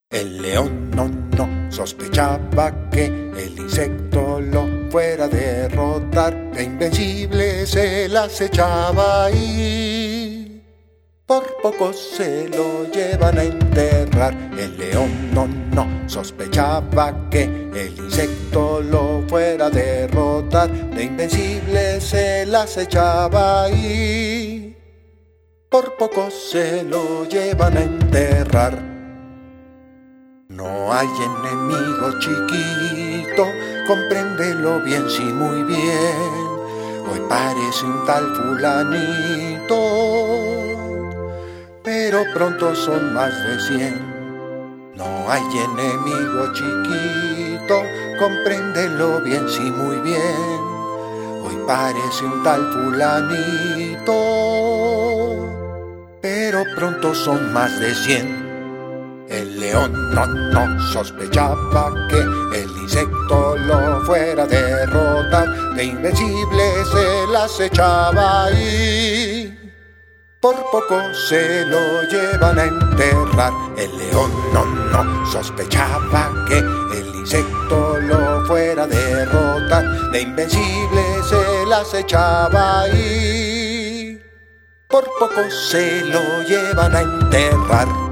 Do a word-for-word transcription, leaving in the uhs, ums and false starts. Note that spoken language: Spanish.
El león no, no sospechaba que el insecto lo fuera a derrotar, que invencible se la acechaba y por poco se lo llevan a enterrar. El león no, no sospechaba que el insecto lo fuera a derrotar, de invencible se la acechaba y por poco se lo llevan a enterrar. No hay enemigo chiquito, compréndelo bien, sí, muy bien. Hoy parece un tal fulanito, pero pronto son más de cien. No hay enemigo chiquito, compréndelo bien, sí, muy bien. Hoy parece un tal fulanito, pero pronto son más de cien. El león no, no sospechaba que el insecto lo fuera a derrotar, de invencible se la acechaba y por poco se lo llevan a enterrar. El león no, no sospechaba que el insecto lo fuera a derrotar, de invencible se la acechaba y por poco se lo llevan a enterrar.